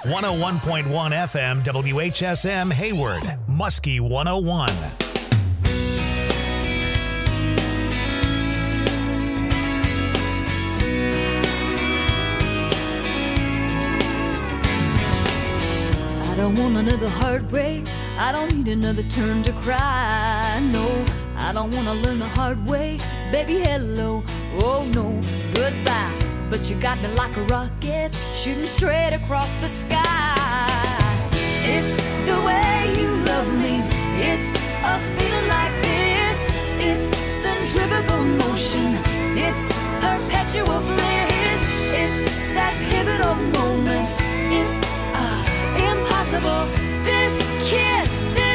101.1 FM WHSM Hayward, Muskie 101. I don't want another heartbreak. I don't need another turn to cry. No, I don't want to learn the hard way. Baby, hello. Oh, no, goodbye. But you got me like a rocket, shooting straight across the sky. It's the way you love me. It's a feeling like this. It's centrifugal motion. It's perpetual bliss. It's that pivotal moment. It's impossible. This kiss,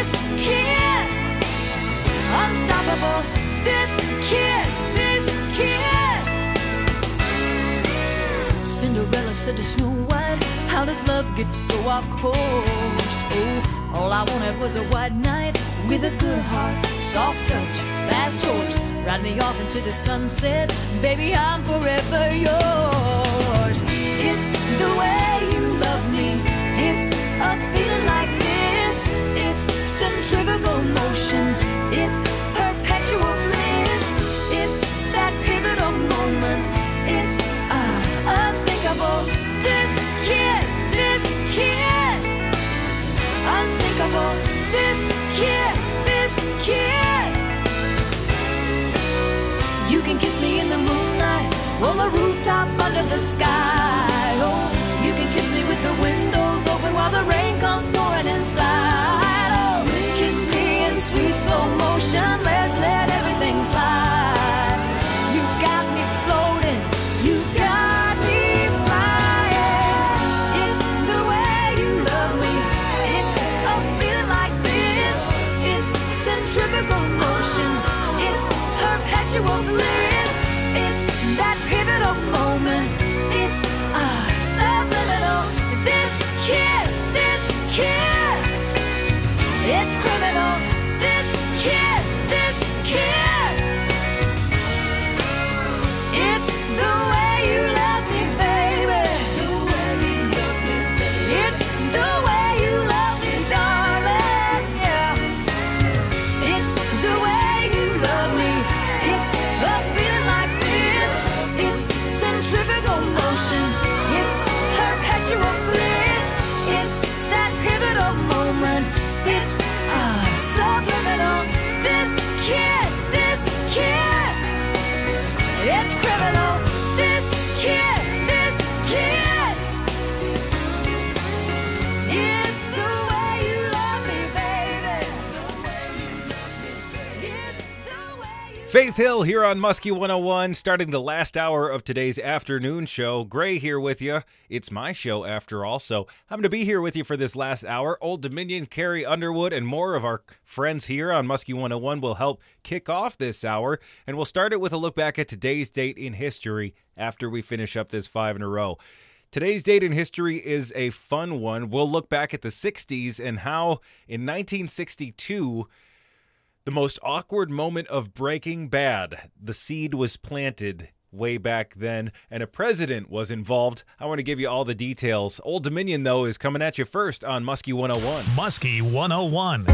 unstoppable. This kiss. Cinderella said to Snow White, how does love get so off course? Oh, all I wanted was a white knight with a good heart, soft touch, fast horse. Ride me off into the sunset, baby, I'm forever yours. It's the way you love me. It's a feeling like this. It's centrifugal motion. It's perpetual bliss. It's that pivotal moment. It's unthinkable. This kiss, unsinkable. This kiss. You can kiss me in the moonlight, on the rooftop under the sky. Oh, you can kiss me with the windows open while the rain comes pouring inside. Oh, kiss me in sweet slow motion. Let's let everything slide. You got me floating. You got me flying. It's the way you love me. It's a feeling like this. It's centrifugal motion. It's perpetual bliss. It's that pivotal moment. It's subliminal. This kiss. It's criminal. This kiss. It's the way you love me, baby. It's the way you love me, darling. Yeah. It's the way you love me. It's a feeling like this. It's centrifugal motion. It's perpetual bliss. It's that pivotal moment. It's subliminal. This kiss. It's criminal. This kiss. It's the way you love me, baby. It's the way you. Faith Hill here on Muskie 101, starting the last hour of today's afternoon show. Gray here with you. It's my show after all, so I'm going to be here with you for this last hour. Old Dominion, Carrie Underwood, and more of our friends here on Muskie 101 will help kick off this hour, and we'll start it with a look back at today's date in history after we finish up this 5 in a row. Today's date in history is a fun one. We'll look back at the 60s and how in 1962... the most awkward moment of Breaking Bad. The seed was planted way back then, and a president was involved. I want to give you all the details. Old Dominion, though, is coming at you first on Muskie 101. Muskie 101.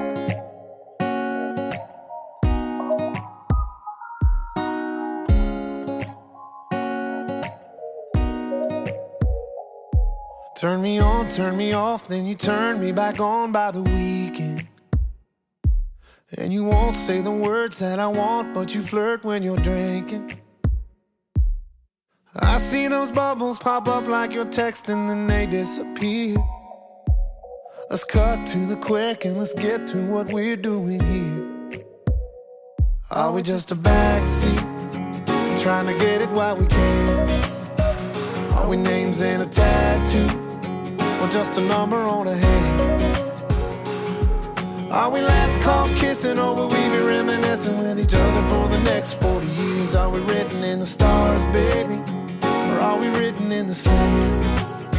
Turn me on, turn me off, then you turn me back on by the weekend. And you won't say the words that I want, but you flirt when you're drinking. I see those bubbles pop up like you're texting, then they disappear. Let's cut to the quick and let's get to what we're doing here. Are we just a backseat, trying to get it while we can? Are we names in a tattoo, or just a number on a hand? Are we last call kissing, or will we be reminiscing with each other for the next 40 years? Are we written in the stars, baby, or are we written in the sand?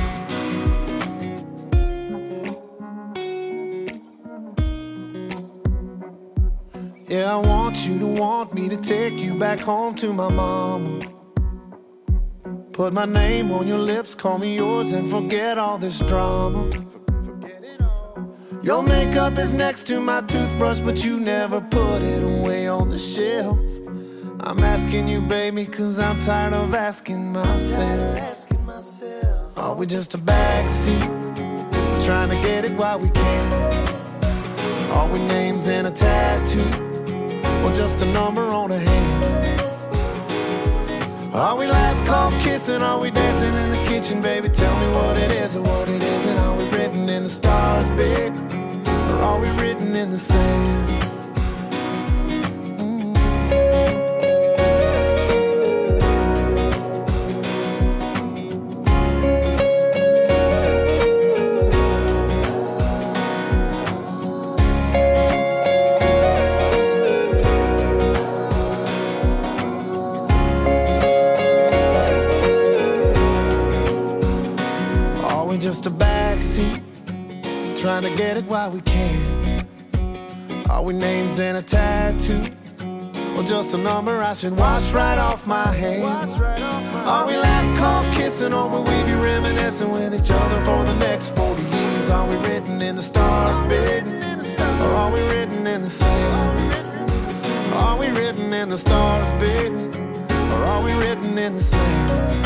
Yeah, I want you to want me to take you back home to my mama. Put my name on your lips, call me yours, and forget all this drama. Your makeup is next to my toothbrush, but you never put it away on the shelf. I'm asking you, baby, cause I'm tired of asking myself. Are we just a backseat, trying to get it while we can? Are we names in a tattoo, or just a number on a hand? Are we last call kissing, are we dancing in the kitchen, baby? Tell me what it is or what it isn't. Are we written in the stars, babe, or are we written in the sand? Just a backseat, trying to get it while we can. Are we names in a tattoo, or just a number I should wash right off my hand? Are we last call kissing, or will we be reminiscing with each other for the next 40 years? Are we written in the stars, baby, or are we written in the sand? Are we written in the stars, baby, or are we written in the sand?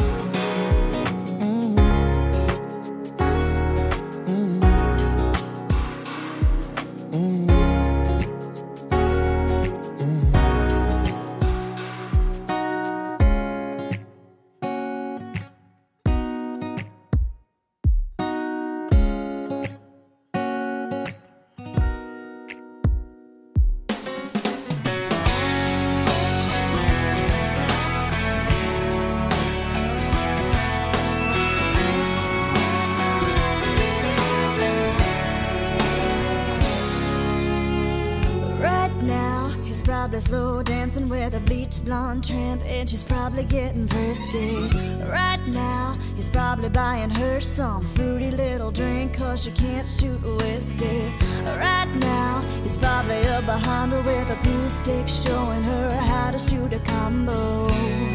Slow dancing with a bleach blonde tramp, and she's probably getting thirsty. Right now, he's probably buying her some fruity little drink, cause she can't shoot whiskey. Right now, he's probably up behind her with a pool stick, showing her how to shoot a combo.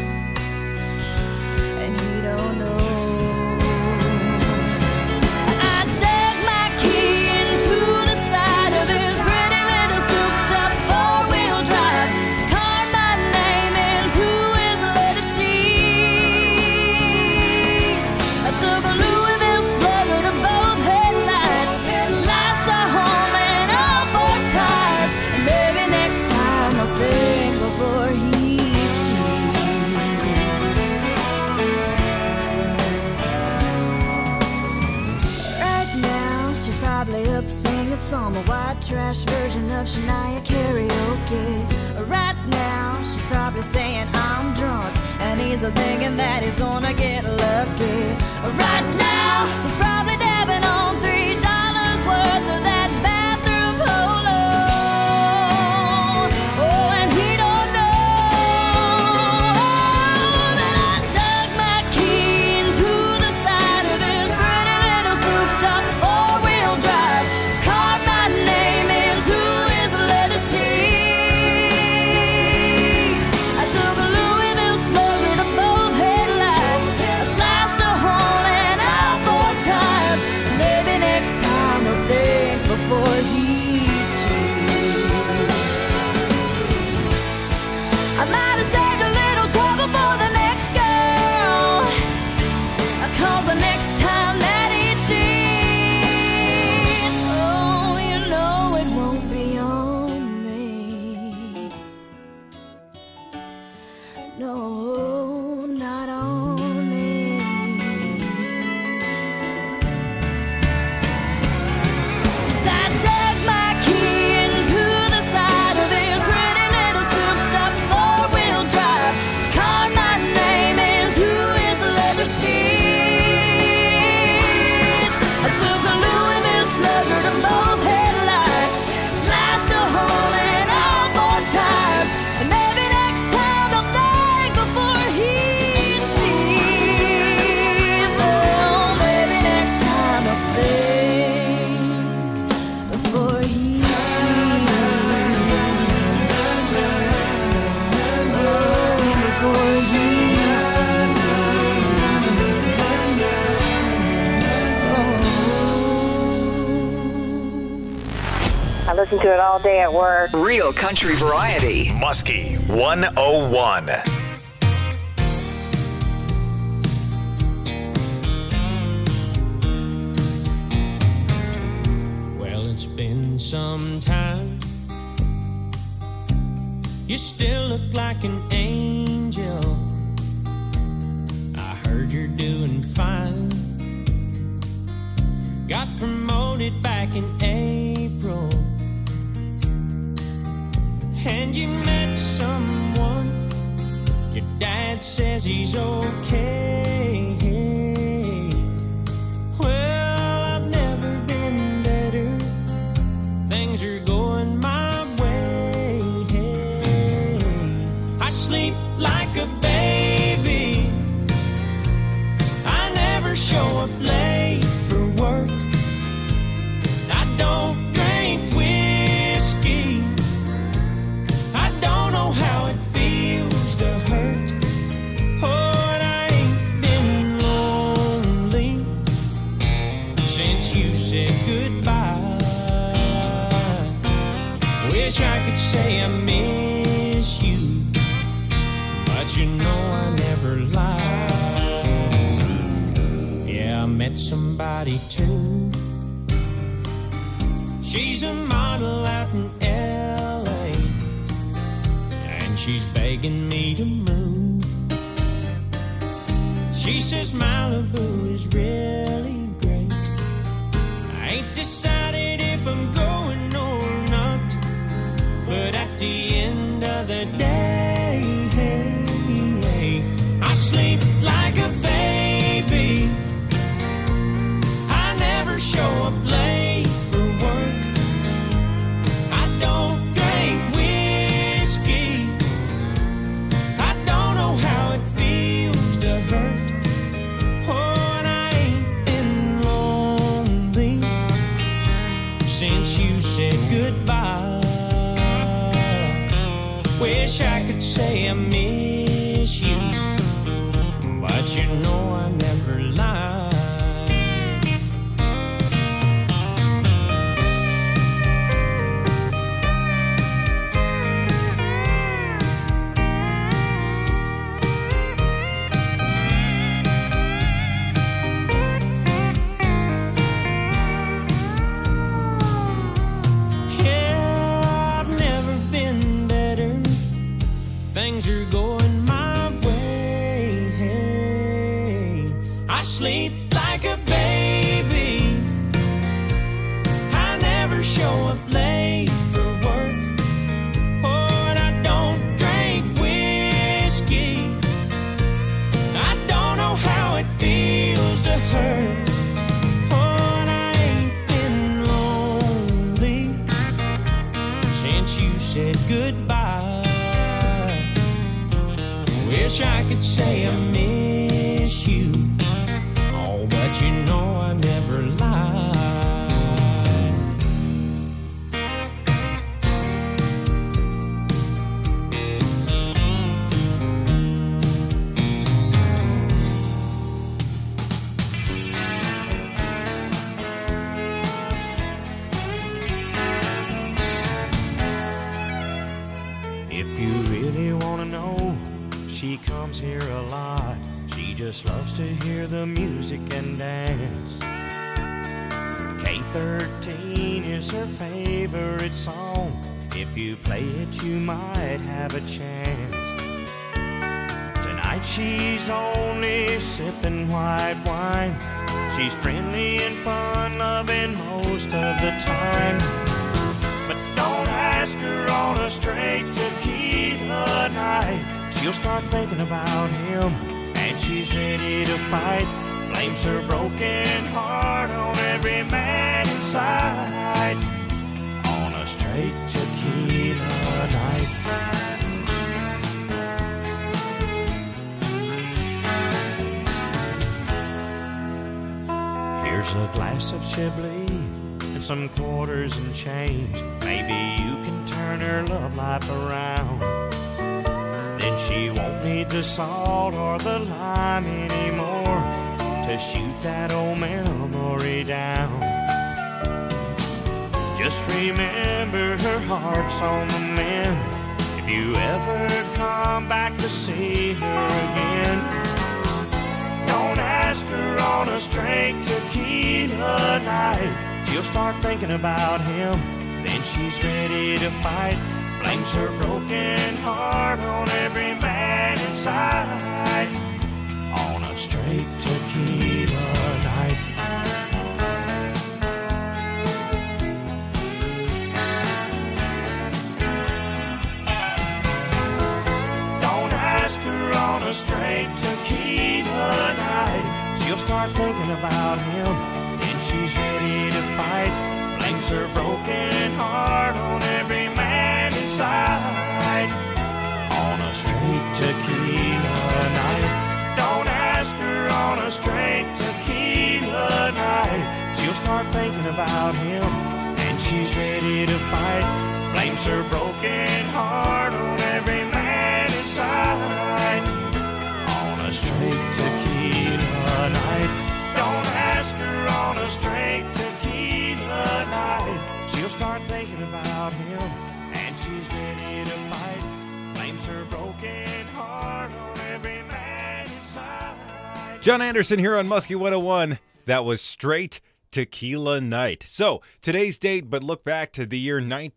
And he don't know. I dug my key into the side of this pretty little souped up four-wheel drive. Carved my name into his leather seats. I took a Louisville Slugger to both headlights, slashed our home and all four tires. And maybe next time I'll think before he up singing some white trash version of Shania karaoke. Right now, she's probably saying I'm drunk, and he's thinking that he's gonna get lucky. Right now, he's probably dabbing on $3 worth of that bathroom polo. Oh, and he don't know that I dug my key into the side of this pretty little souped up four-wheel drive. Carved my name into his leather seats. I took a Louisville Slugger to both headlights. I slashed listen to it all day at work. Real country variety. Muskie 101. Well, it's been some time. You still look like an angel. I heard you're doing fine. Got promoted back in April. And you met someone. Your dad says he's okay. Well, I've never been better. Things are going my way. I sleep like a baby. I never show up late for work. I don't drink whiskey. I don't know how it feels to hurt. Oh, and I ain't been lonely since you said goodbye. Wish I could say I miss you, but you know I never lie. Yeah, I met somebody too. She's a model out in L.A. and she's begging me to move. She says Malibu is really great. I ain't decided if I'm going or not, but at the end of the day, I sleep like a baby. I never show up late for work. I don't drink whiskey. I don't know how it feels to hurt. Oh, and I ain't been lonely since you said goodbye. Wish I could say I miss you, but you know I never lie. Yeah, I've never been better. Things are going my way. I sleep like a baby. I never show up late for work. Oh, and I don't drink whiskey. I don't know how it feels to hurt. Oh, and I ain't been lonely since you said goodbye. Wish I could say I miss you. Oh, but you know I never lie. If you really want to know, she comes here a lot. She just loves to hear the music and dance. K13 is her favorite song. If you play it, you might have a chance. Tonight she's only sipping white wine. She's friendly and fun-loving most of the time. But don't ask her on a straight tequila night. She'll start thinking about him, and she's ready to fight. Blames her broken heart on every man inside. On a straight tequila night. Here's a glass of Chablis and some quarters and change. Maybe you can turn her love life around. Then she won't need the salt or the lime anymore to shoot that old memory down. Just remember her heart's on the mend if you ever come back to see her again. Don't ask her on a straight tequila night. She'll start thinking about him, then she's ready to fight. Blames her broken heart on every man inside on a straight tequila night. Don't ask her on a straight tequila night. She'll start thinking about him, then she's ready to fight. Blames her broken heart on every man inside on a straight tequila night. Don't ask her on a straight tequila night. She'll start thinking about him, and she's ready to fight. Blames her broken heart on every man inside on a straight tequila night. Don't ask her on a straight tequila night. She'll start thinking about him, and she's ready to fight. Blames her broken heart on every man inside. John Anderson here on Muskie 101. That was Straight Tequila Night. So, today's date, but look back to the year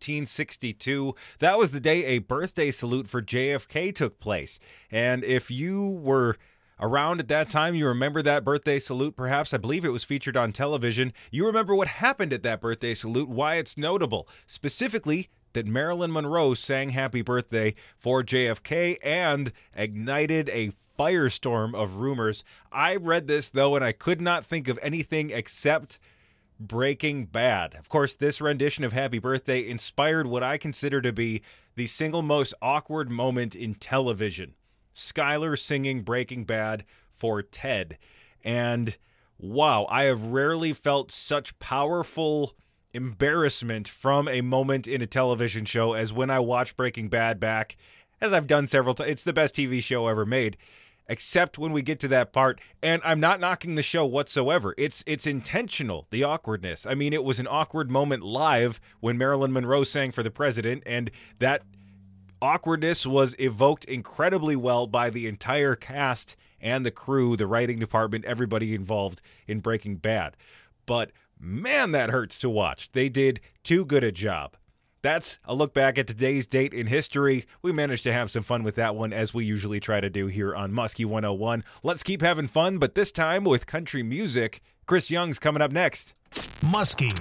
1962. That was the day a birthday salute for JFK took place. And if you were around at that time, you remember that birthday salute perhaps. I believe it was featured on television. You remember what happened at that birthday salute, why it's notable. Specifically, that Marilyn Monroe sang Happy Birthday for JFK and ignited a firestorm of rumors. I read this, though, and I could not think of anything except Breaking Bad. Of course, this rendition of Happy Birthday inspired what I consider to be the single most awkward moment in television. Skyler singing Breaking Bad for Ted. And wow, I have rarely felt such powerful embarrassment from a moment in a television show as when I watched Breaking Bad back, as I've done several times. It's the best TV show ever made, except when we get to that part. And I'm not knocking the show whatsoever. It's intentional, the awkwardness. I mean, it was an awkward moment live when Marilyn Monroe sang for the president, and that awkwardness was evoked incredibly well by the entire cast and the crew, the writing department, everybody involved in Breaking Bad. But man, that hurts to watch. They did too good a job. That's a look back at today's date in history. We managed to have some fun with that one, as we usually try to do here on Muskie 101. Let's keep having fun, but this time with country music. Chris Young's coming up next. Muskie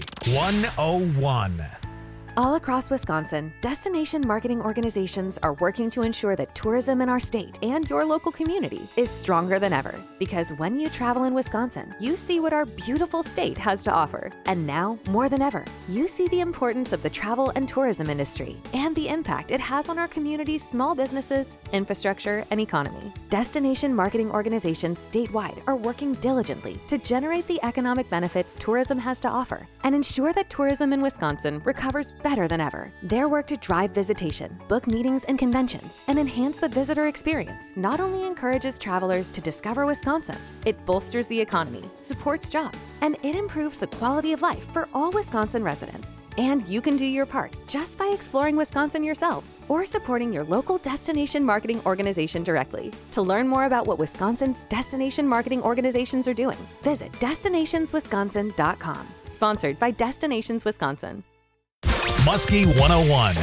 101. All across Wisconsin, destination marketing organizations are working to ensure that tourism in our state and your local community is stronger than ever. Because when you travel in Wisconsin, you see what our beautiful state has to offer. And now, more than ever, you see the importance of the travel and tourism industry and the impact it has on our community's small businesses, infrastructure, and economy. Destination marketing organizations statewide are working diligently to generate the economic benefits tourism has to offer and ensure that tourism in Wisconsin recovers better than ever. Their work to drive visitation, book meetings and conventions, and enhance the visitor experience not only encourages travelers to discover Wisconsin, it bolsters the economy, supports jobs, and it improves the quality of life for all Wisconsin residents. And you can do your part just by exploring Wisconsin yourselves or supporting your local destination marketing organization directly. To learn more about what Wisconsin's destination marketing organizations are doing, visit destinationswisconsin.com. Sponsored by Destinations Wisconsin. Muskie 101.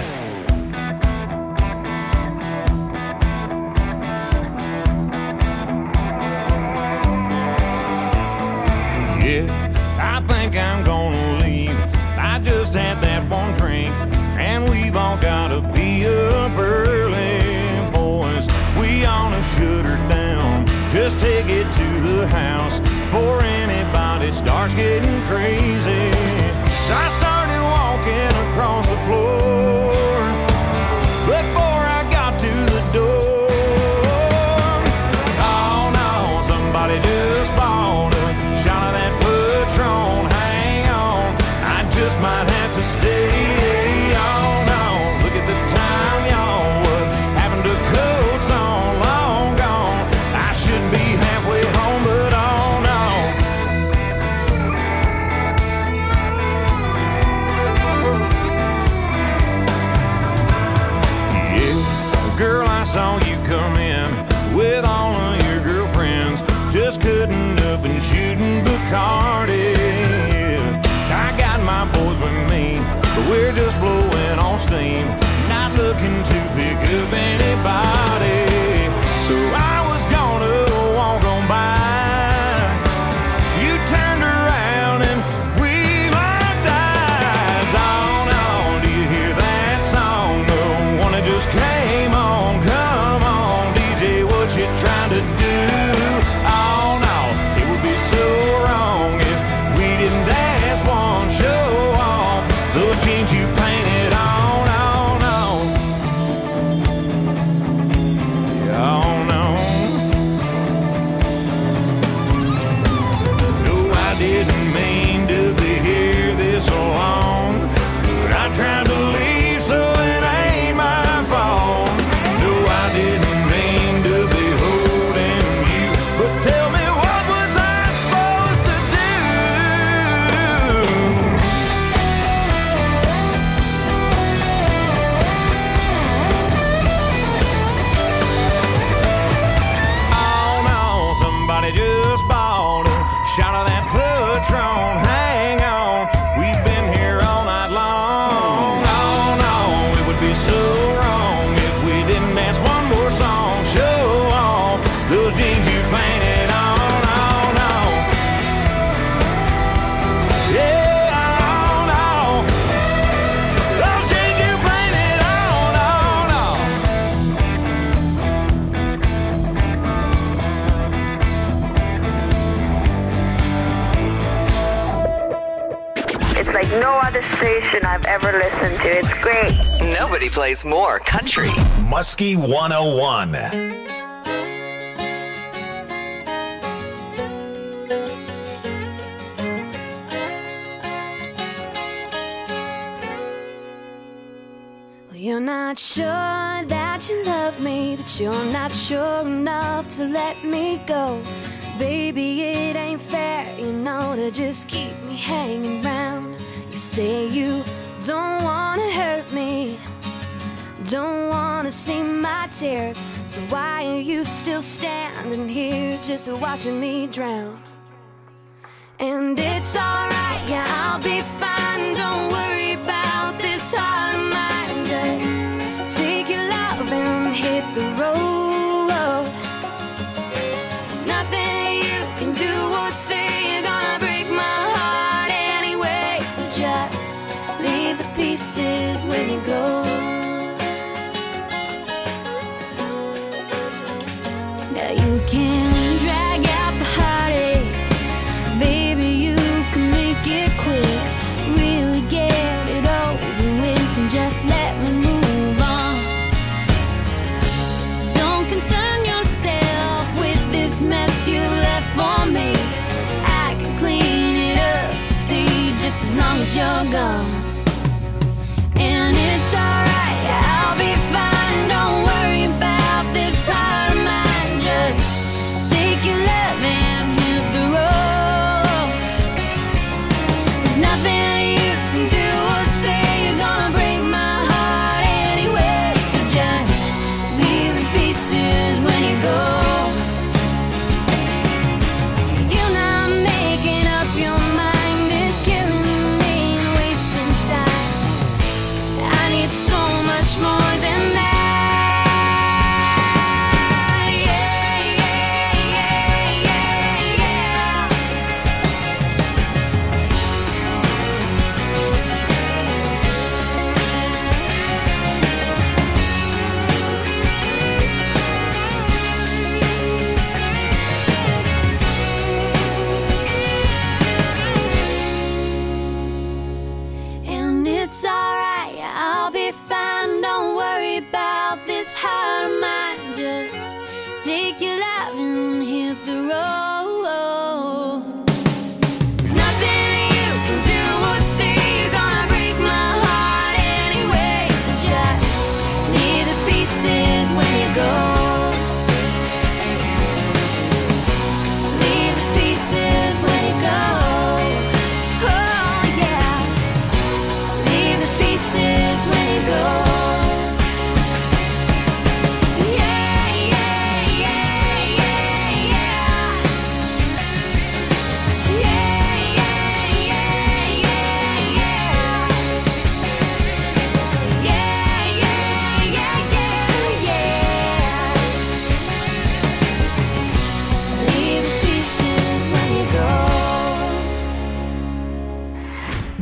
Yeah, I think I'm gonna leave. I just had that one drink, and we've all gotta be up early, boys. We ought to shut her down. Just take it to the house before anybody starts getting crazy. So I started walking across the floor before I got to the door. Oh no, somebody just bought a shot of that Patron. Hang on, I just might have to stay. Oh no, look at the time, y'all. What happened to coats on? Long gone. I should be halfway home, but oh no. Bacardi. I got my boys with me, but we're just blowing on steam, not looking to pick up anybody. So I was gonna walk on by. You turned around and we locked eyes. On, do you hear that song? The one that just came on. Come on, DJ, what you trying to do? Oh no, it would be so wrong if we didn't dance one, show off those jeans you painted on, on, on. Yeah, on, on. No, I didn't mean to be here this long, but I tried to leave, so it ain't my fault. No, I didn't mean to be holding you, but tell me, what was I supposed to do? Oh no, somebody just bought a shot of that Patron. Hang on, we've been here all night long. Oh no, it would be so wrong if we didn't dance one more song. Show off those jeans you painted on, on, on. Yeah, on, on. Those jeans you painted on, on, on. It's like no other station I've ever listened to. It's great. Nobody plays more country. Muskie 101. Well, you're not sure that you love me, but you're not sure enough to let me go. Baby, it ain't fair, you know, to just keep me hanging round. You say you don't wanna hurt me, don't wanna see my tears, so why are you still standing here just watching me drown? And it's alright, yeah, I'll be fine, don't worry about this heart of mine. Just take your love and hit the road. There's nothing you can do or say, you're gonna break my heart anyway. So just leave the pieces when you go. Now you can drag out the heartache, baby, you can make it quick. Really get it over with and just let me move on. Don't concern yourself with this mess you left for me. I can clean it up, see, just as long as you're gone. And it's alright, I'll be fine, don't worry about this heart of mine. Just take your love and hit the road. There's nothing you can do or say, you're gonna break my heart anyway. So just leave the pieces when you go. You're not making up your mind, it's killing me and wasting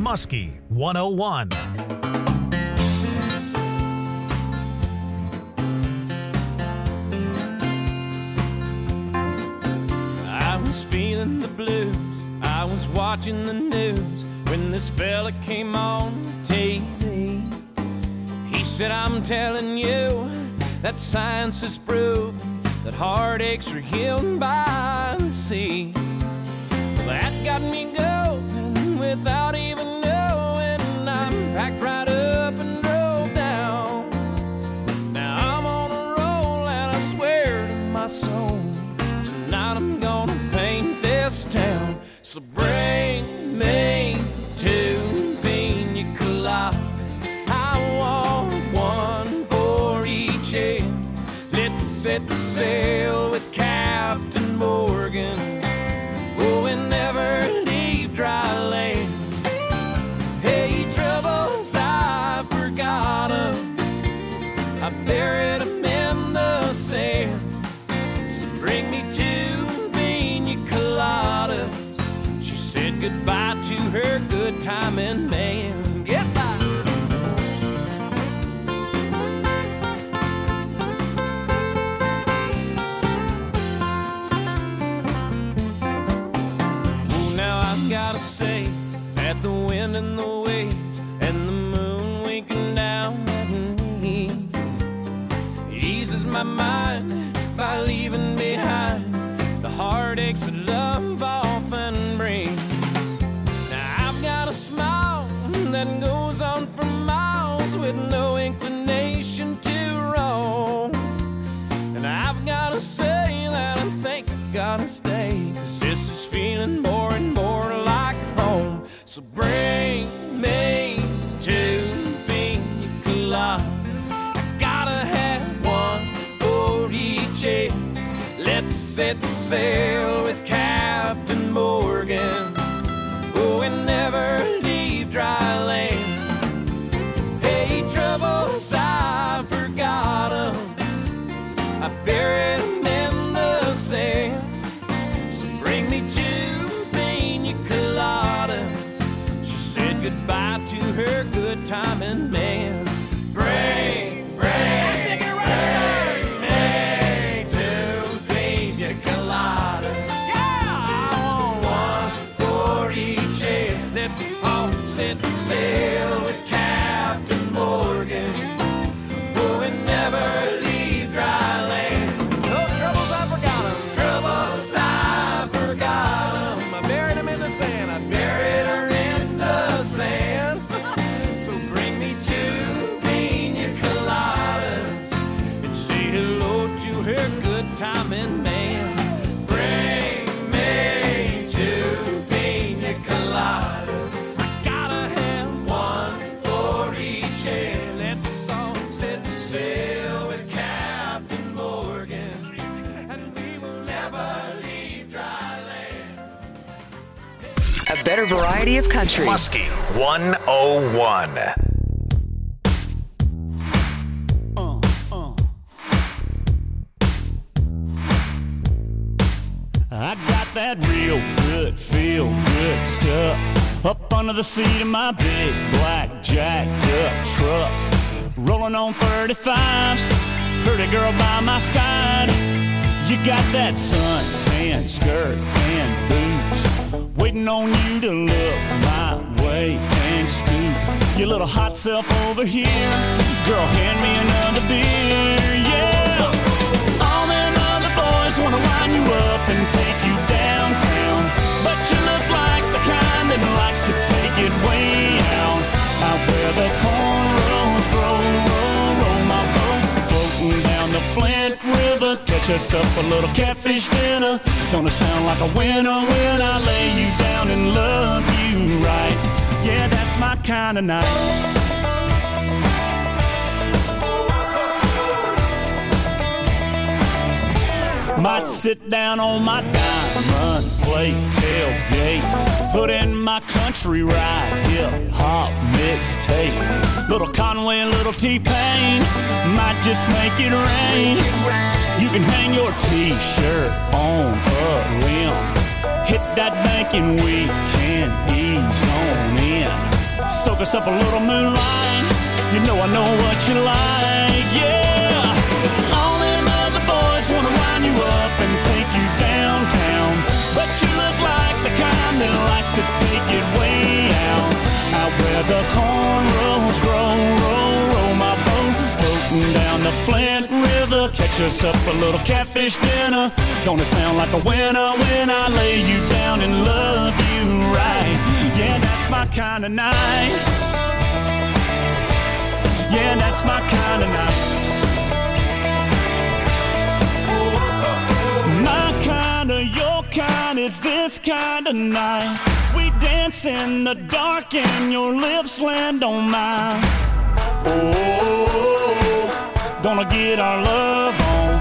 Muskie 101. I was feeling the blues, I was watching the news when this fella came on TV. He said, I'm telling you that science has proved that heartaches are healed by the sea. Well, that got me going without even knowing. I'm packed right up and drove down. Now I'm on a roll and I swear to my soul, tonight I'm gonna paint this town. So bring me two pina coladas. I want one for each head. Let's set the sail with Captain Morgan. Oh, and never leave dry land. Hey, troubles, I forgot 'em. I buried 'em in the sand. So bring me two pina coladas. She said goodbye to her good timing man. Goodbye. Gotta say that the wind and the waves and the moon winking down at me eases my mind by leaving behind the heartaches that love often brings. Now I've got a smile that goes on for miles with no inclination to roam. And I've gotta say that I think I gotta stay, 'cause this is feeling more and more like home. So bring me two pina coladas. I gotta have one for each head. Let's set sail with Captain Morgan. Oh, and never leave dry land. Hey, troubles, I forgot 'em. I buried 'em in the sand. So bring me two pina coladas. She said goodbye to her good timing man. Bring me two pina coladas. Yeah, I want one for each head. Let's all set sail with Captain Morgan. Oh, and never leave dry land. No troubles, I forgot 'em. Troubles, I forgot 'em. I buried 'em in the sand. I buried her in the sand. So bring me two pina coladas and say hello to her good timing man. Bring me two pina coladas. I gotta have one for each head. Let's all set sail with Captain Morgan, and we will never leave dry land. A better variety of country. Muskie 101. I got that real good, feel good stuff up under the seat of my big black jacked up truck. Rolling on 35s, pretty girl by my side. You got that suntan skirt and boots, waiting on you to look my way and scoop your little hot self over here. Girl, hand me another beer, yeah. All them other boys wanna line you up and take you downtown, but you look like the kind that likes to take it way out. Out where the cornrows grow, roll my boat, floating down the Flint River. Catch us up a little catfish dinner. Gonna sound like a winner when I lay you down and love you right. Yeah, that's my kind of night. Might sit down on my diamond plate tailgate, put in my country ride, hip-hop mixtape. Little Conway and little T-Pain, might just make it rain. You can hang your T-shirt on a limb, hit that bank and we can ease on in. Soak us up a little moonlight. You know I know what you like, yeah. All them other boys wanna wind you up and take you downtown, but you look like the kind that likes to take it way out where the cornrows grow. Roll my boat, floating down the Flint River. Catch us up a little catfish dinner. Gonna sound like a winner when I lay you down and love you right. Yeah, that's my kind of night. Yeah, that's my kind of night. My kind of, your kind is this kind of night. We dance in the dark and your lips land on mine. Oh, gonna get our love on.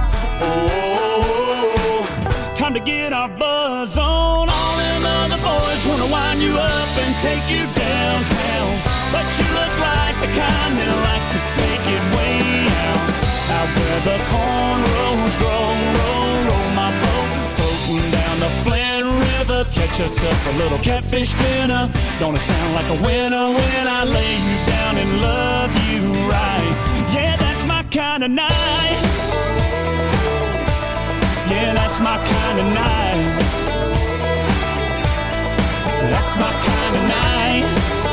Oh, time to get our buzz on. All them other boys wanna wind you up and take you downtown, but you look like the kind that likes to take it way out where the cornrows grow. Roll my boat, floating down the Flint River. Catch us up a little catfish dinner. Gonna sound like a winner when I lay you down and love you right. Yeah, that's my kind of night. Yeah, that's my kind of night. That's my kind of night.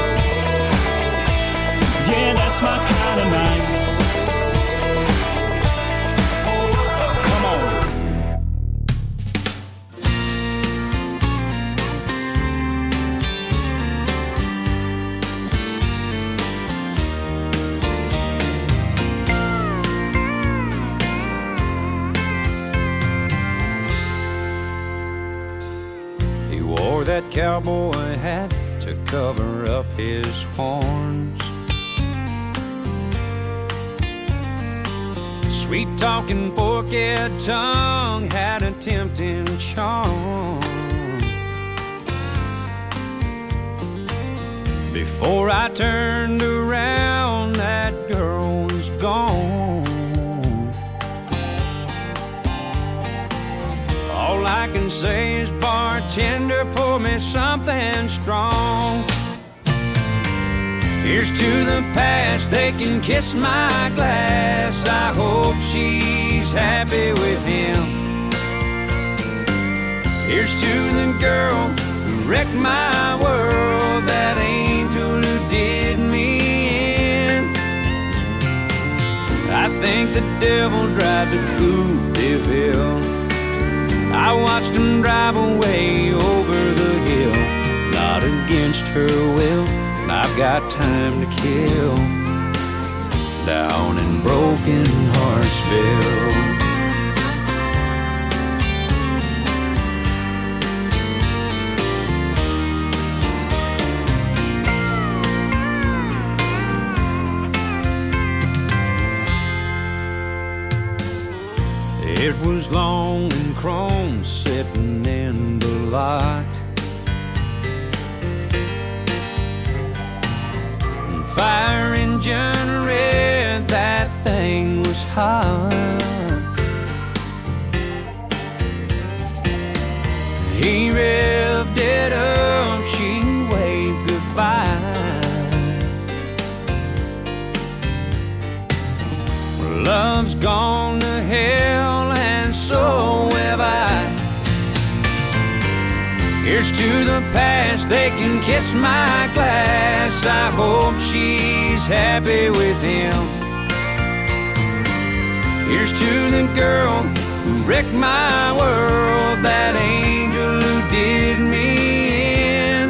Yeah, that's my kind of night. Come on. He wore that cowboy hat to cover up his horns. Sweet-talking forked tongue had a tempting charm. Before I turned around, that girl was gone. All I can say is, bartender, pour me something strong. Here's to the past, they can kiss my glass. I hope she's happy with him. Here's to the girl who wrecked my world, that angel who did me in. I think the devil drives a Coupe de Ville. I watched him drive away over the hill, not against her will. I've got time to kill down in Broken Heartsville. It was long and chrome sitting in the lot. Fire engine red, that thing was hot. He revved it up, she waved goodbye. Love's gone to hell and so have I. Here's to the past, they can kiss my glass. I hope she's happy with him. Here's to the girl who wrecked my world, that angel who did me in.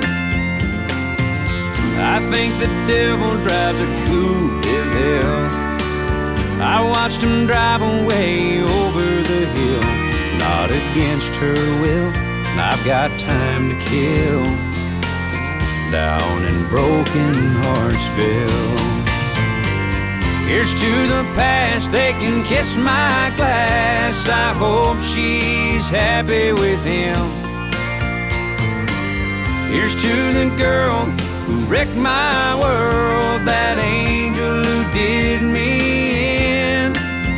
I think the devil drives a Coupe de Ville. I watched him drive away over the hill, not against her will. I've got time to kill down in Broken Heartsville. Here's to the past, they can kiss my glass. I hope she's happy with him. Here's to the girl who wrecked my world, that angel who did me in.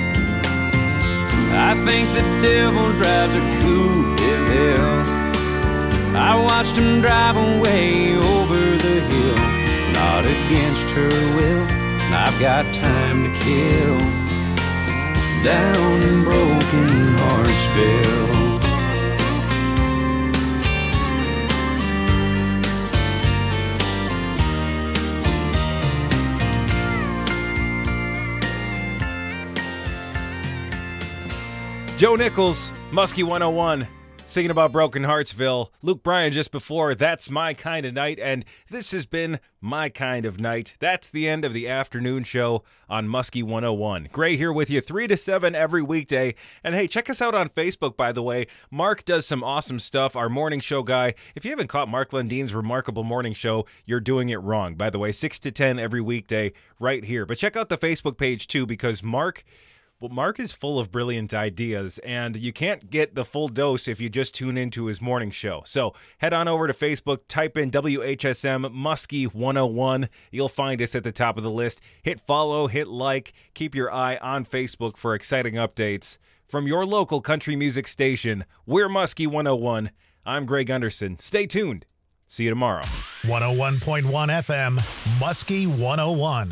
I think the devil drives a Coupe de Ville. I watched him drive away over the hill, not not against her will. And I've got time to kill down in Broken Heartsville. Joe Nichols, Muskie 101, singing about Broken Heartsville. Luke Bryan just before, That's My Kind of Night, and this has been My Kind of Night. That's the end of the afternoon show on Muskie 101. Gray here with you 3 to 7 every weekday. And hey, check us out on Facebook, by the way. Mark does some awesome stuff, our morning show guy. If you haven't caught Mark Lundine's remarkable morning show, you're doing it wrong. By the way, 6 to 10 every weekday right here. But check out the Facebook page too, because Mark is full of brilliant ideas, and you can't get the full dose if you just tune into his morning show. So head on over to Facebook, type in WHSM Muskie 101. You'll find us at the top of the list. Hit follow, hit like, keep your eye on Facebook for exciting updates. From your local country music station, we're Muskie 101. I'm Greg Gunderson. Stay tuned. See you tomorrow. 101.1 FM, Muskie 101.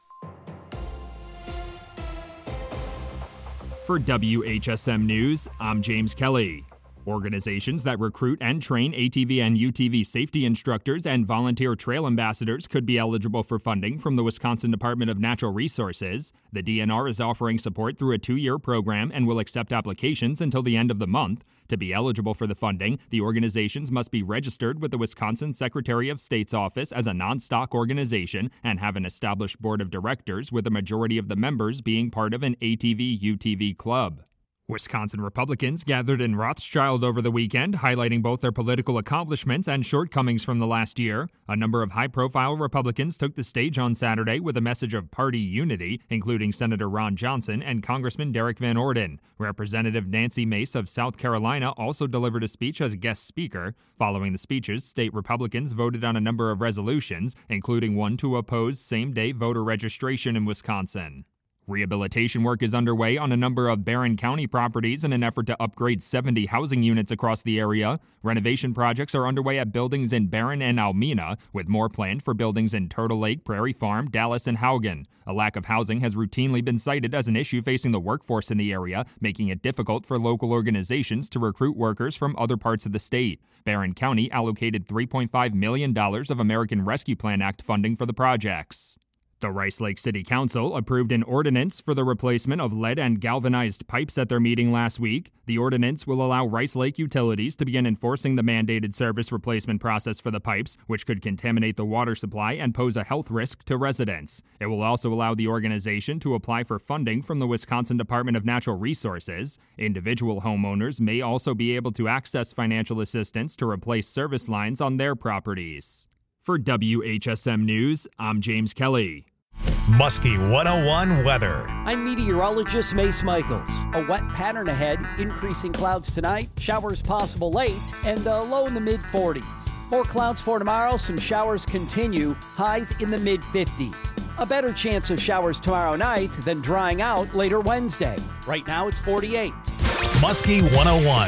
For WHSM News, I'm James Kelly. Organizations that recruit and train ATV and UTV safety instructors and volunteer trail ambassadors could be eligible for funding from the Wisconsin Department of Natural Resources. The DNR is offering support through a 2-year program and will accept applications until the end of the month. To be eligible for the funding, the organizations must be registered with the Wisconsin Secretary of State's office as a non-stock organization and have an established board of directors, with a majority of the members being part of an ATV-UTV club. Wisconsin Republicans gathered in Rothschild over the weekend, highlighting both their political accomplishments and shortcomings from the last year. A number of high-profile Republicans took the stage on Saturday with a message of party unity, including Senator Ron Johnson and Congressman Derek Van Orden. Representative Nancy Mace of South Carolina also delivered a speech as a guest speaker. Following the speeches, state Republicans voted on a number of resolutions, including one to oppose same-day voter registration in Wisconsin. Rehabilitation work is underway on a number of Barron County properties in an effort to upgrade 70 housing units across the area. Renovation projects are underway at buildings in Barron and Almena, with more planned for buildings in Turtle Lake, Prairie Farm, Dallas, and Haugen. A lack of housing has routinely been cited as an issue facing the workforce in the area, making it difficult for local organizations to recruit workers from other parts of the state. Barron County allocated $3.5 million of American Rescue Plan Act funding for the projects. The Rice Lake City Council approved an ordinance for the replacement of lead and galvanized pipes at their meeting last week. The ordinance will allow Rice Lake Utilities to begin enforcing the mandated service replacement process for the pipes, which could contaminate the water supply and pose a health risk to residents. It will also allow the organization to apply for funding from the Wisconsin Department of Natural Resources. Individual homeowners may also be able to access financial assistance to replace service lines on their properties. For WHSM News, I'm James Kelly. Muskie 101 weather. I'm meteorologist Mace Michaels. A wet pattern ahead, increasing clouds tonight, showers possible late, and a low in the mid-40s. More clouds for tomorrow, some showers continue, highs in the mid-50s. A better chance of showers tomorrow night than drying out later Wednesday. Right now it's 48. Muskie 101.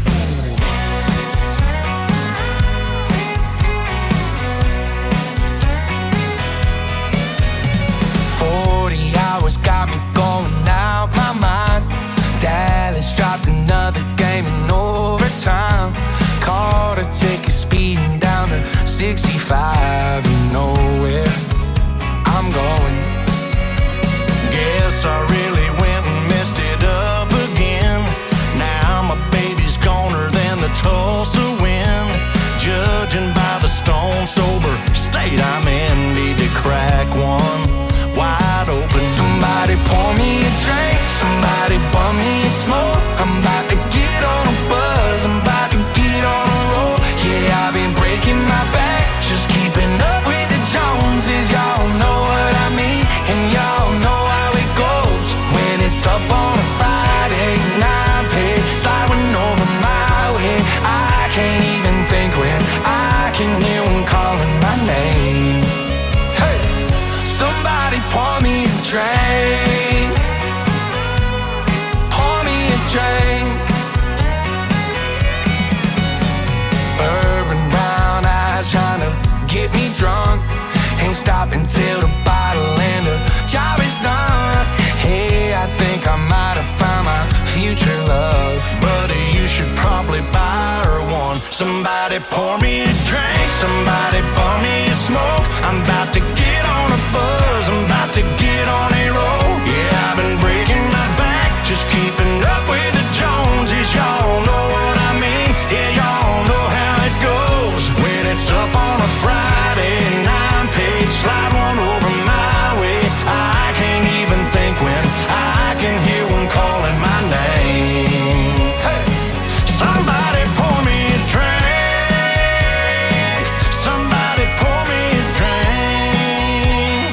Hours got me going out my mind. Dallas dropped another game in overtime. Caught a ticket speeding down to 65. You know where I'm going. Guess I really went and messed it up again. Now my baby's goner than the Tulsa wind. Judging by the stone sober state I'm in, need to crack one wide open. Somebody pour me a drink, somebody bum me a smoke. I'm about to get on a buzz, I'm about to get on a roll. Yeah, I've been breaking my back, just keeping up with the Joneses. Y'all know what I mean, and y'all know how it goes. When it's up on a Friday, 9 pay, sliding over my way. I can't even think when I can hear one calling my name. Somebody pour me a drink. Pour me a drink. Bourbon brown eyes trying to get me drunk. Ain't stopping dropping till the bottle and the job is done. Hey, I think I might have found my future love. Buddy, you should probably buy her one. Somebody pour me a drink, somebody bum me a smoke. I'm about to get on a buzz, I'm about to get on a roll. Yeah, I've been breaking my back, just keeping up with the Joneses. Y'all know what I mean, yeah, y'all know how it goes. When it's up on a Friday and I'm paid, slide one over my way. I can't even think when I can hear one calling my name. Hey, somebody pour me a drink, somebody pour me a drink.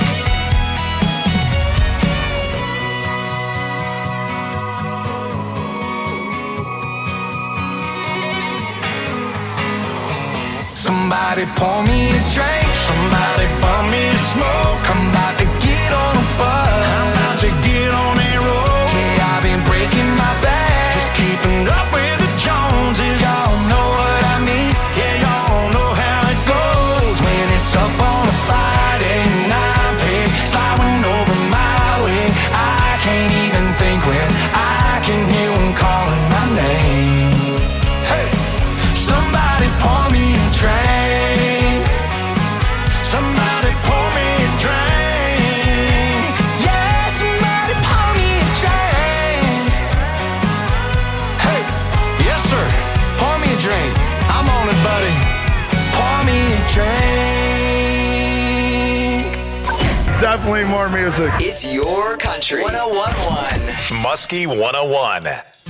Somebody pour me a drink, somebody bum me a smoke. I'm about to get on a bus, I'm about to get on a roll. Yeah, I've been breaking my back, just keeping up with the Joneses. Y'all know what I mean, yeah, y'all know how it goes. When it's up on a Friday and I'm paid, sliding over my way. I can't even think when I can hear one calling my name. Hey, somebody pour me a drink, somebody pour me a drink. Yeah, somebody pour me a drink. Hey, yes sir, pour me a drink. I'm on it, buddy. Pour me a drink. Definitely more music. It's your country. 101.1. Muskie 101.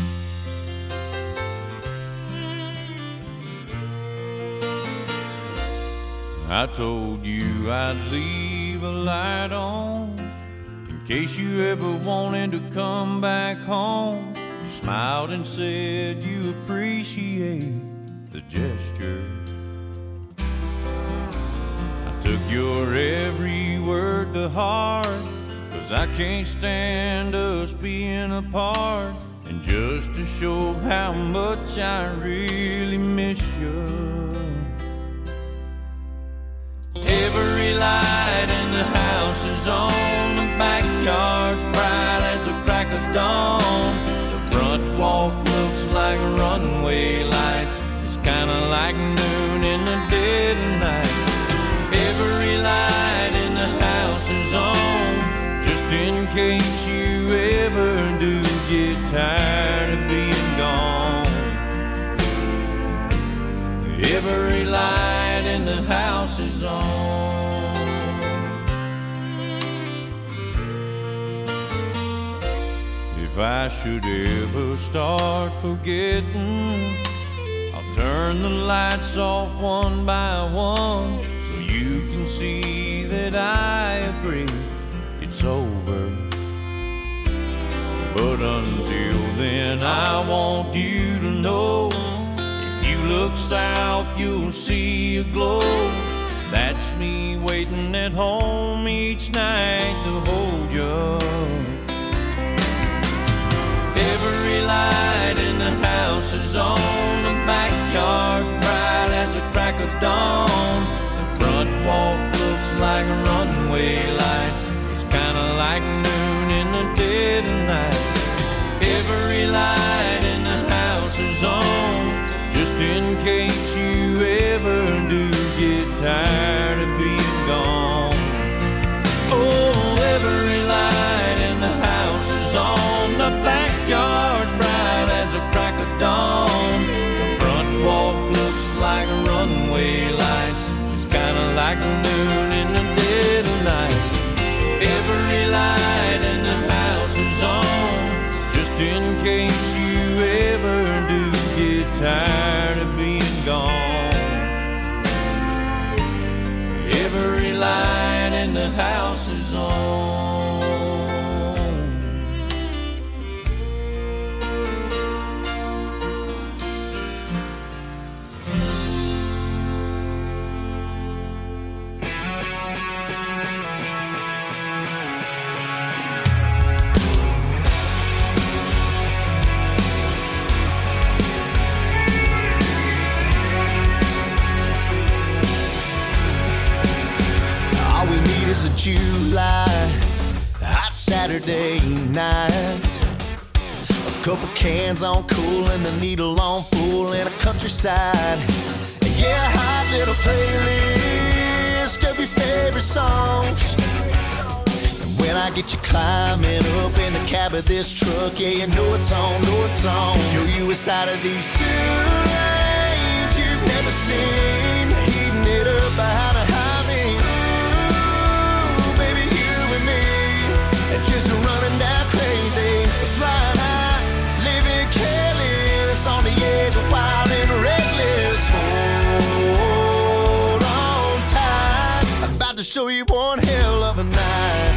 I told you I'd leave a light on in case you ever wanted to come back home. You smiled and said you appreciate the gesture. I took your every word to heart, 'cause I can't stand us being apart. And just to show how much I really miss you, every light in the house is on, the backyard's bright as the crack of dawn. The front walk looks like runway lights, it's kinda like noon in the dead of night. Every light in the house is on, just in case you ever do get tired of being gone. Every light in the house is on. If I should ever start forgetting, I'll turn the lights off one by one, so you can see that I agree it's over. But until then, I want you to know, you look south, you'll see a glow. That's me waiting at home each night to hold you. Every light in the house is on, the backyard's bright as a crack of dawn. The front walk looks like runway lights, it's kinda like noon in the dead of night. Every light in the house is on, just in case you ever do get tired of being gone. Oh, every light in the house is on, the backyard's bright as a crack of dawn. The front walk looks like a runway light, days of July, hot Saturday night. A couple cans on cool and the needle on full in a countryside. Yeah, hot little playlist of your favorite songs. And when I get you climbing up in the cab of this truck, yeah, you know it's on, Show you a side of these two lanes you've never seen. Heating it up behind a highway. Ooh, baby, you and me, just running down crazy, flying high, living careless, on the edge of wild and reckless. Hold on tight, I'm about to show you one hell of a night.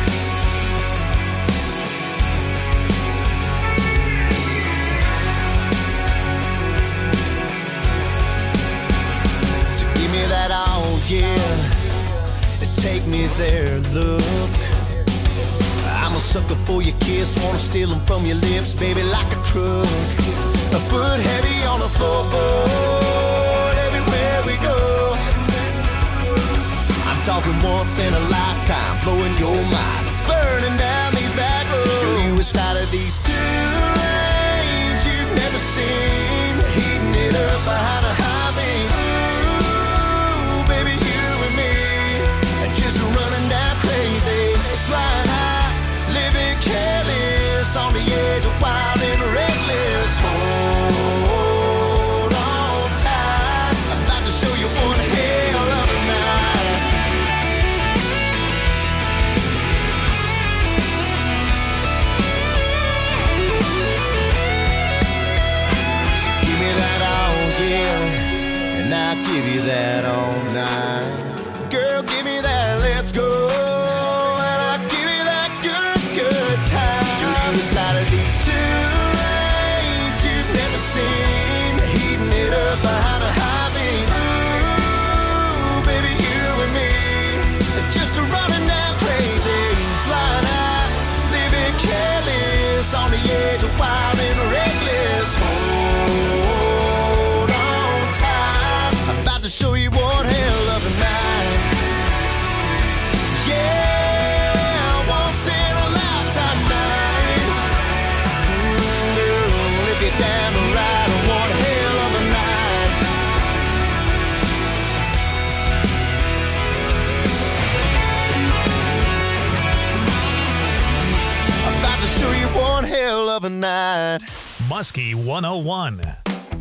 So give me that all, yeah, and take me there, look. I'm a sucker for your kiss, wanna steal them from your lips, baby, like a truck. A foot heavy on the floorboard, everywhere we go. I'm talking once in a lifetime, blowing your mind, burning down these back roads. To show you a side of these two lanes you've never seen. Heating it up behind a highway. Ooh, baby, you and me, just running down crazy, flying high, living careless, on the edge of wild and reckless. Hold on tight, I'm about to show you one hell of a night. So give me that all, yeah, and I'll give you that all night. Girl, give me that, let's go. Side of these two lanes you've never seen. Heating it up behind a highway. Ooh, baby, you and me, just running down crazy, flying high, living careless, on the edge of wild and reckless. Hold on tight, I'm about to show you one hell of a night. Yeah, once in a lifetime night. Down the ride, one hell of a night. I'm about to show you one hell of a night. Muskie 101.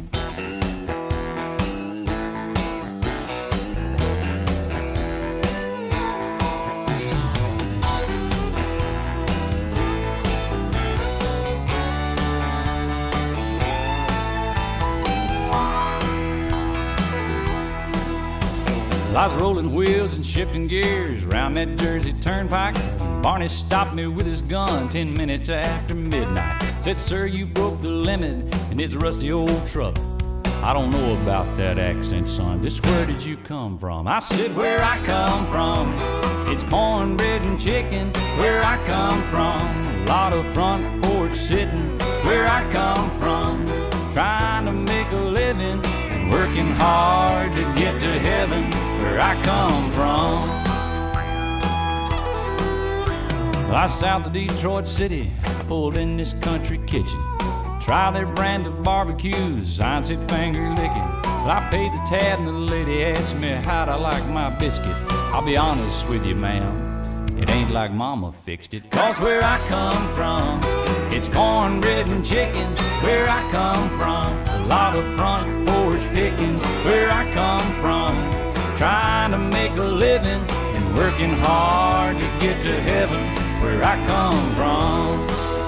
I was rolling wheels and shifting gears around that Jersey turnpike. Barney stopped me with his gun 10 minutes after midnight. Said, sir, you broke the limit in this rusty old truck. I don't know about that accent, son. Just where did you come from? I said, where I come from, it's cornbread and chicken. Where I come from, a lot of front porch sitting. Where I come from, trying to make a living, working hard to get to heaven. Where I come from, I south of Detroit City, I pulled in this country kitchen. Try their brand of barbecues, I said finger licking. I paid the tab and the lady asked me how'd I like my biscuit. I'll be honest with you, ma'am, it ain't like mama fixed it. Cause where I come from, it's cornbread and chicken. Where I come from, a lot of front porch picking. Where I come from, trying to make a living and working hard to get to heaven. Where I come from.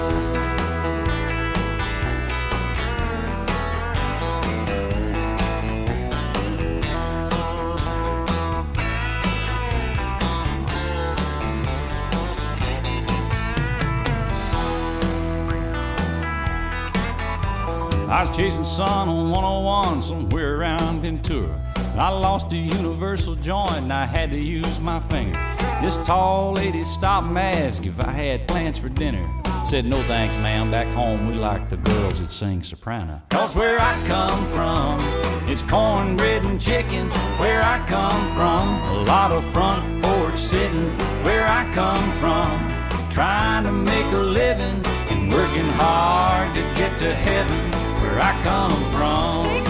I was chasing sun on 101 somewhere around Ventura. I lost a universal joint and I had to use my finger. This tall lady stopped and asked if I had plans for dinner. Said, no thanks, ma'am, back home we like the girls that sing soprano. Cause where I come from, it's cornbread and chicken. Where I come from, a lot of front porch porch sitting where I come from, trying to make a living and working hard to get to heaven where I come from.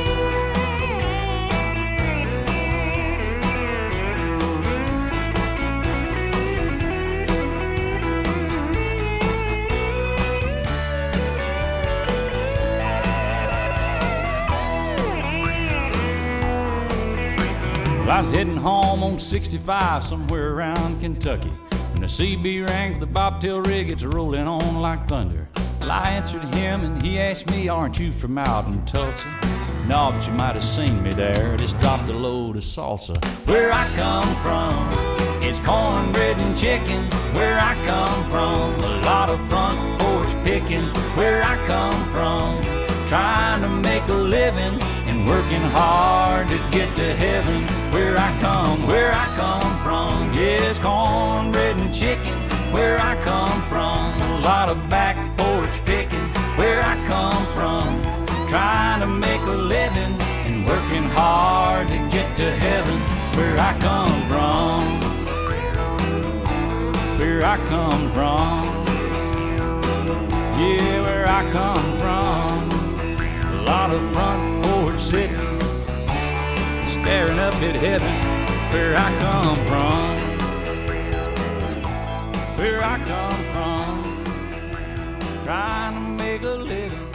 I was heading home on 65 somewhere around Kentucky when the CB rang for the bobtail rig. It's rolling on like thunder. Well, I answered him and he asked me, "Aren't you from out in Tulsa?" "No, but you might have seen me there. Just dropped a load of salsa." Where I come from, it's cornbread and chicken. Where I come from, a lot of front porch picking. Where I come from, trying to make a living and working hard to get to heaven. Where I come from, yes, cornbread and chicken. Where I come from, a lot of back porch picking. Where I come from, trying to make a living and working hard to get to heaven. Where I come from, where I come from, yeah, where I come from. A lot of front porch sitting, staring up at heaven. Where I come from, where I come from, trying to make a living.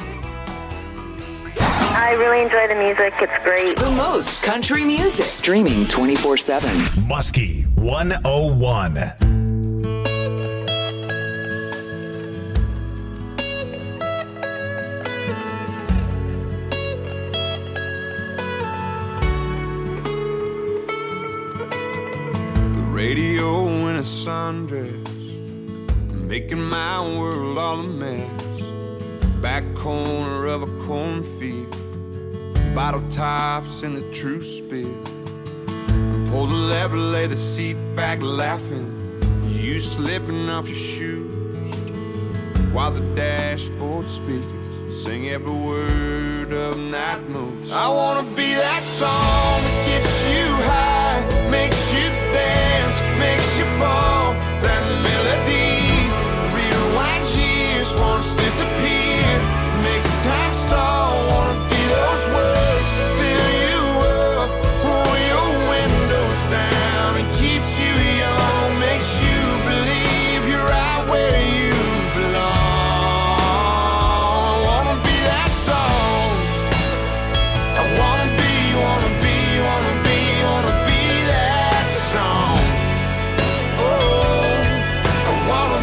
I really enjoy the music. It's great. The most country music. Streaming 24/7. Muskie 101. Radio in a sundress, making my world all a mess. Back corner of a cornfield, bottle tops in a true spill. Pull the lever, lay the seat back laughing, you slipping off your shoes, while the dashboard speakers sing every word of Night Moves. I wanna be that song that gets you high, makes you dance, makes you fall. That melody, rewinds years, once disappeared, makes time stall. Wanna be those words, fill you up, pull your windows down, and keeps you young, makes you believe you're right where you belong. I wanna be that song. I wanna be that song. Oh, I wanna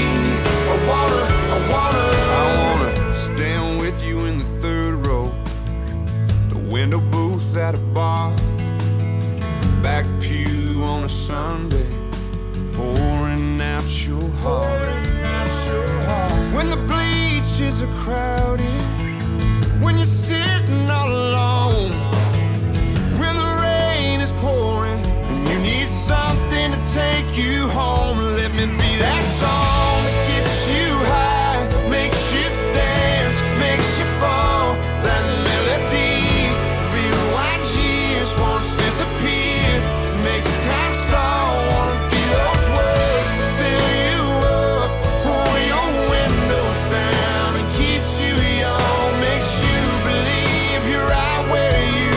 stand with you in the third row, the window booth at a bar, back pew on a Sunday, pouring out your heart. When the bleachers are crowded, when you're sitting all alone, when the rain is pouring and you need something to take you home, let me be that song that gets you high, makes you dance, makes you fall. That melody, rewinds years, once disappeared, makes time stall. Wanna be those words, fill you up, pull your windows down, and keeps you young, makes you believe you're right where you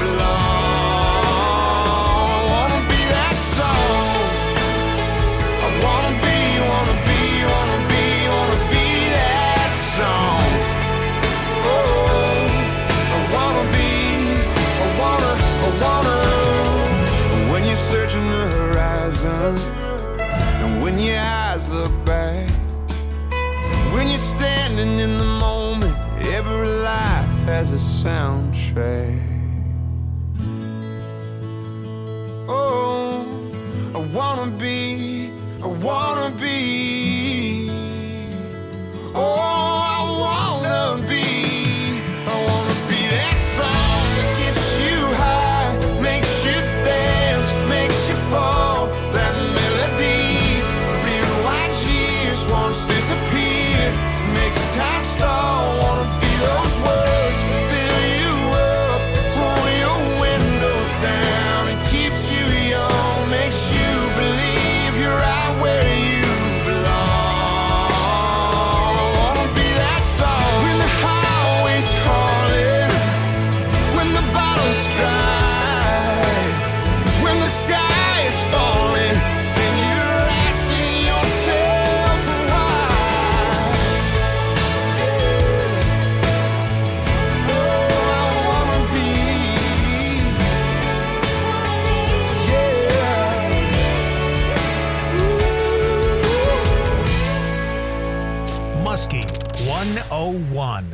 belong. I wanna be that song. I wanna be that song. Oh, I wanna when you're searching the horizon, and when your eyes look back, when you're standing in the moment, every life has a soundtrack. Oh, I wanna be. Oh, I wanna be that song that gets you high, makes you dance, makes you fall. That melody, rewinds years, once disappeared, makes time stall. Wanna be those words, fill you up, pull your windows down, and keeps you young, makes you is falling, and you're asking yourself why. Oh, I wanna be, yeah. Muskie 101.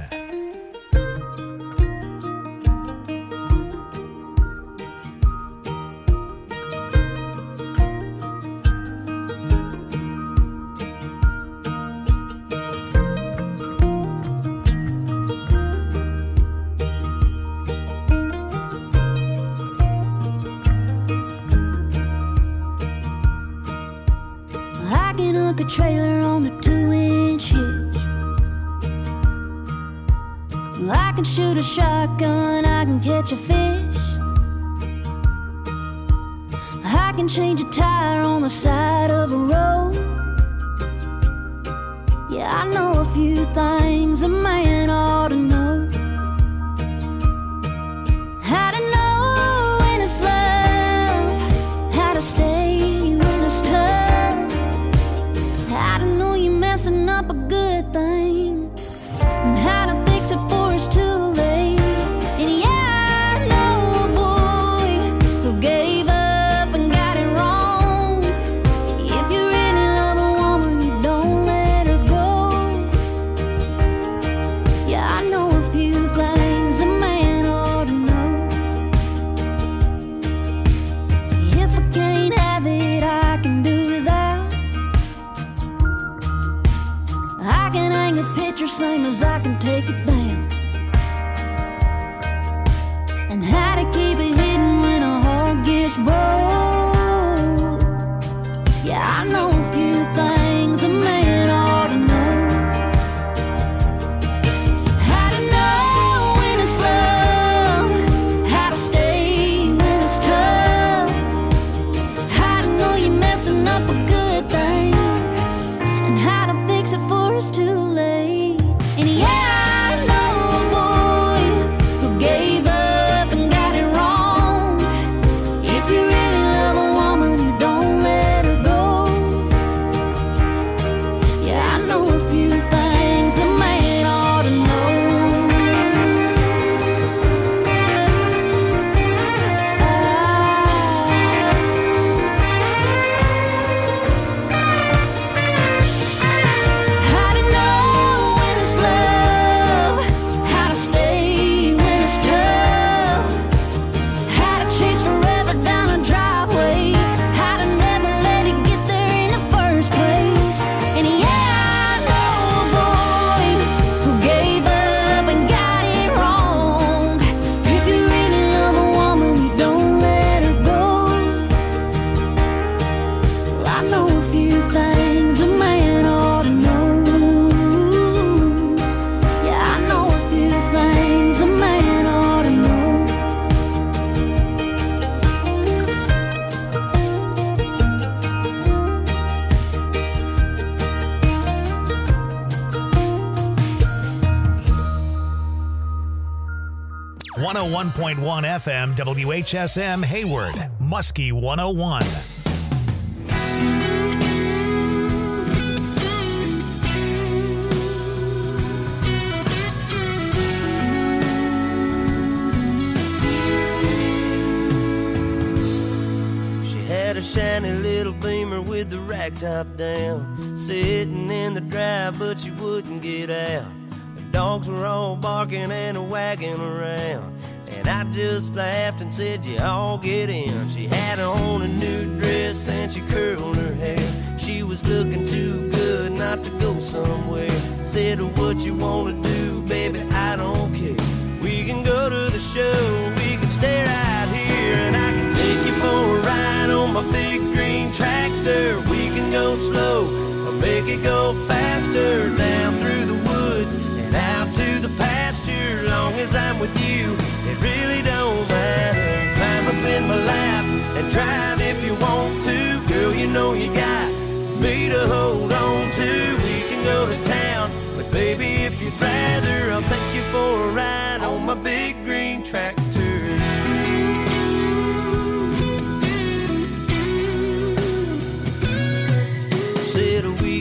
I can hook a trailer on a 2-inch hitch. I can shoot a shotgun, I can catch a fish. I can change a tire on the side of a road. Yeah, I know a few things a man ought to know. How to know when it's love, how to stay when it's tough, how to know you're messing up a good thing, and how to fix it before it's too late. And yeah, I know a boy who gave up and got it wrong. If you really love a woman, you don't let her go. Yeah, I know a few things a man ought to know. If I can't have it, I can do without. I can hang a picture same as I can take it down. And how to keep it hidden when a heart gets broke. Yeah, I know a few things a man ought to know. How to know when it's love, how to stay when it's tough, how to know you're messing up a good thing, and how to fix it before it's too late. And yeah, I know a boy who gave up and got it wrong. If you really love a woman, you don't let her go. Yeah, I know a few things a man ought to know. How to know when it's love, how to stay when it's tough, how to chase forever down a driveway, how to never let it get there in the first place. And yeah, I know a boy who gave up and got it wrong. If you really love a woman, you don't let her go. Well, I know a few things a man ought to know. Yeah, I know a few things a man ought to know. 101.1 FM WHSM Hayward, Muskie 101. She had a shiny little Beamer with the rack top down, sitting in the drive, but she wouldn't get out. The dogs were all barking and wagging around, and I just laughed and said, you all get in. She had on a new dress and she curled her hair. She was looking too good not to go somewhere. Said, what you wanna do, baby, I don't care. We can go to the show, we can stay right here, and I can take you for a ride on my big green tractor. We can go slow or make it go faster, down through the woods and out to the pasture. Long as I'm with you, it really don't matter. Climb up in my lap and drive if you want to. Girl, you know you got me to hold